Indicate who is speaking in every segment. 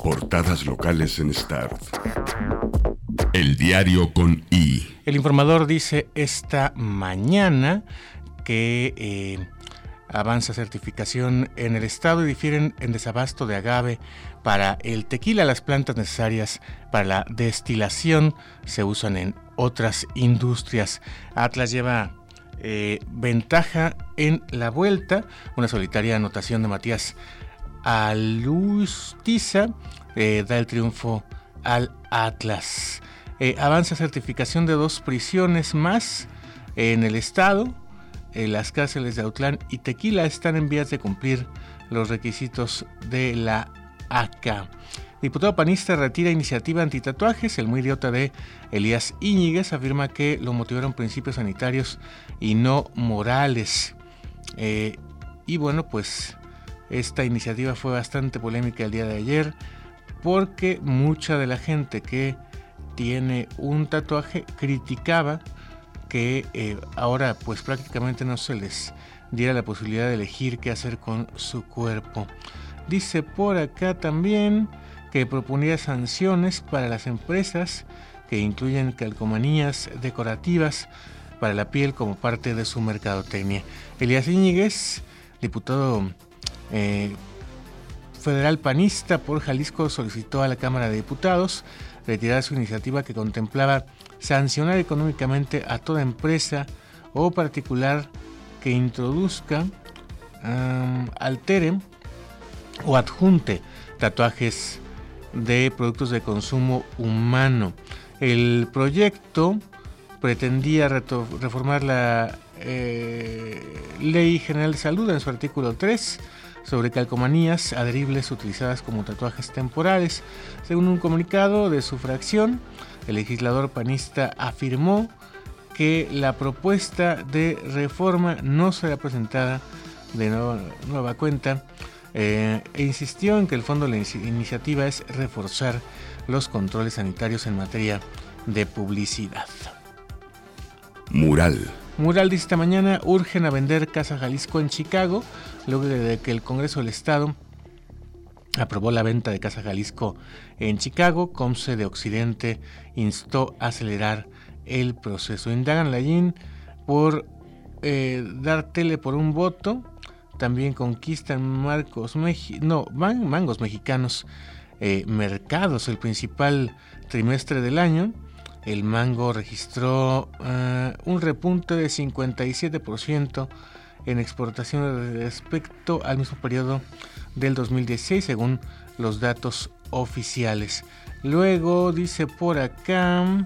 Speaker 1: Portadas locales en Start. El diario con I.
Speaker 2: El Informador dice esta mañana que avanza certificación en el estado y difieren en desabasto de agave para el tequila. Las plantas necesarias para la destilación se usan en otras industrias. Atlas lleva ventaja en la vuelta. Una solitaria anotación de Matías Alustiza da el triunfo al Atlas. Avanza certificación de 2 prisiones más en el estado. Las cárceles de Autlán y Tequila están en vías de cumplir los requisitos de la ACA. Diputado panista retira iniciativa antitatuajes. El muy idiota de Elías Íñiguez afirma que lo motivaron principios sanitarios y no morales. Y bueno, pues esta iniciativa fue bastante polémica el día de ayer porque mucha de la gente que tiene un tatuaje criticaba que ahora pues prácticamente no se les diera la posibilidad de elegir qué hacer con su cuerpo. Dice por acá también que proponía sanciones para las empresas que incluyen calcomanías decorativas para la piel como parte de su mercadotecnia. Elías Íñiguez, diputado federal panista por Jalisco, solicitó a la Cámara de Diputados retirar su iniciativa que contemplaba sancionar económicamente a toda empresa o particular que introduzca, altere o adjunte tatuajes de productos de consumo humano. El proyecto pretendía reformar la Ley General de Salud en su artículo 3 sobre calcomanías adheribles utilizadas como tatuajes temporales. Según un comunicado de su fracción, el legislador panista afirmó que la propuesta de reforma no será presentada de nueva cuenta e insistió en que el fondo de la iniciativa es reforzar los controles sanitarios en materia de publicidad.
Speaker 1: Mural
Speaker 2: dice esta mañana, urgen a vender Casa Jalisco en Chicago, luego de que el Congreso del Estado aprobó la venta de Casa Jalisco en Chicago. Comce de Occidente instó a acelerar el proceso. Indagan Layín por dar tele por un voto. También conquistan mangos mexicanos mercados el principal trimestre del año. El mango registró un repunte de 57% en exportaciones respecto al mismo periodo del 2016, según los datos oficiales. Luego dice por acá,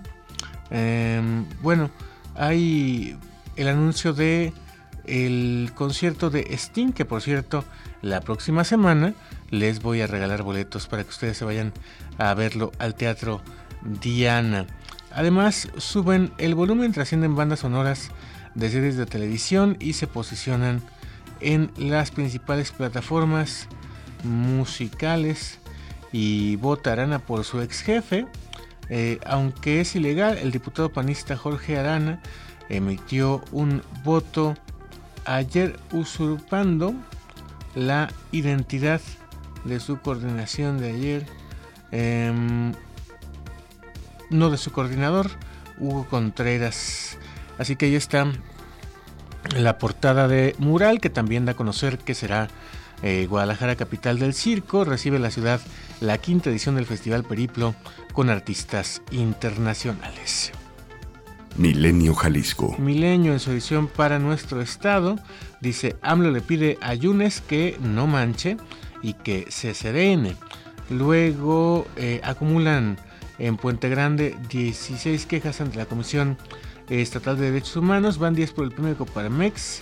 Speaker 2: hay el anuncio de el concierto de Sting, que por cierto, la próxima semana les voy a regalar boletos para que ustedes se vayan a verlo al Teatro Diana. Además, suben el volumen, trascienden bandas sonoras de series de televisión y se posicionan en las principales plataformas musicales y votarán por su ex jefe. Aunque es ilegal, el diputado panista Jorge Arana emitió un voto ayer usurpando la identidad de su coordinación de ayer, no de su coordinador, Hugo Contreras. Así que ahí está la portada de Mural, que también da a conocer que será Guadalajara, capital del circo. Recibe la ciudad la 5ª edición del Festival Periplo con artistas internacionales.
Speaker 1: Milenio Jalisco.
Speaker 2: Milenio en su edición para nuestro estado dice: AMLO le pide a Yunes que no manche y que se serene. Luego acumulan en Puente Grande 16 quejas ante la Comisión Estatal de Derechos Humanos, van 10 por el premio Coparmex.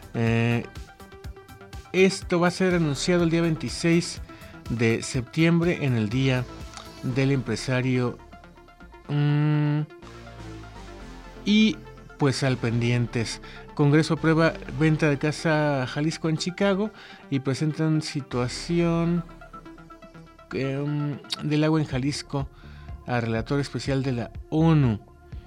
Speaker 2: Esto va a ser anunciado el día 26 de septiembre en el Día del Empresario. Y pues al pendientes. Congreso aprueba venta de Casa Jalisco en Chicago y presentan situación del agua en Jalisco a relator especial de la ONU.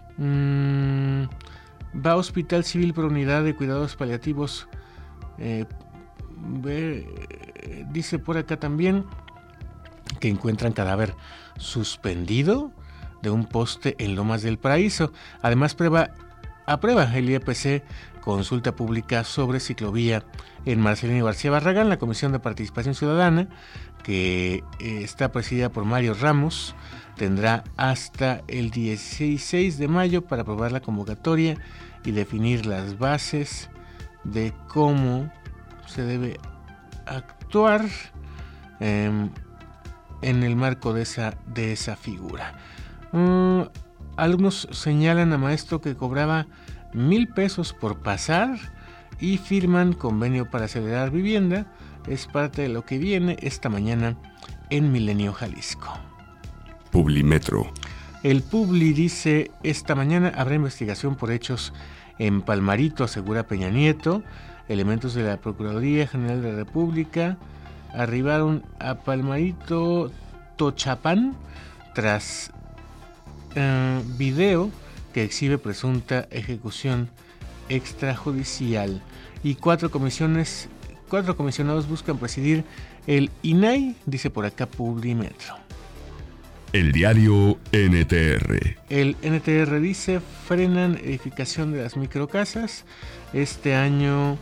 Speaker 2: Va a Hospital Civil por unidad de cuidados paliativos. Dice por acá también que encuentran cadáver suspendido de un poste en Lomas del Paraíso. Además, aprueba el IEPC consulta pública sobre ciclovía en Marcelino García Barragán. La Comisión de Participación Ciudadana, que está presidida por Mario Ramos, tendrá hasta el 16 de mayo para aprobar la convocatoria y definir las bases de cómo se debe actuar en el marco de esa figura. Alumnos señalan a maestro que cobraba 1,000 pesos por pasar y firman convenio para acelerar vivienda. Es parte de lo que viene esta mañana en Milenio, Jalisco.
Speaker 1: Publimetro.
Speaker 2: El Publi dice: esta mañana habrá investigación por hechos en Palmarito, asegura Peña Nieto. Elementos de la Procuraduría General de la República arribaron a Palmarito, Tochapán, tras video que exhibe presunta ejecución extrajudicial. Y 4 comisionados buscan presidir el INAI, dice por acá Publimetro.
Speaker 1: El diario NTR.
Speaker 2: El NTR dice: frenan edificación de las microcasas. Este año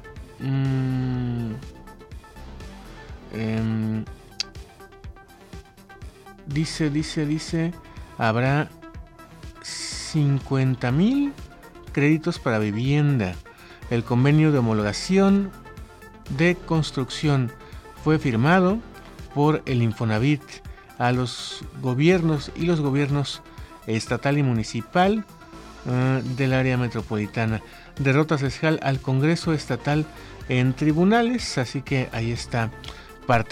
Speaker 2: dice habrá 50,000 créditos para vivienda. El convenio de homologación de construcción fue firmado por el Infonavit a los gobiernos estatal y municipal del área metropolitana. Derrota fiscal al Congreso estatal en tribunales, así que ahí está parte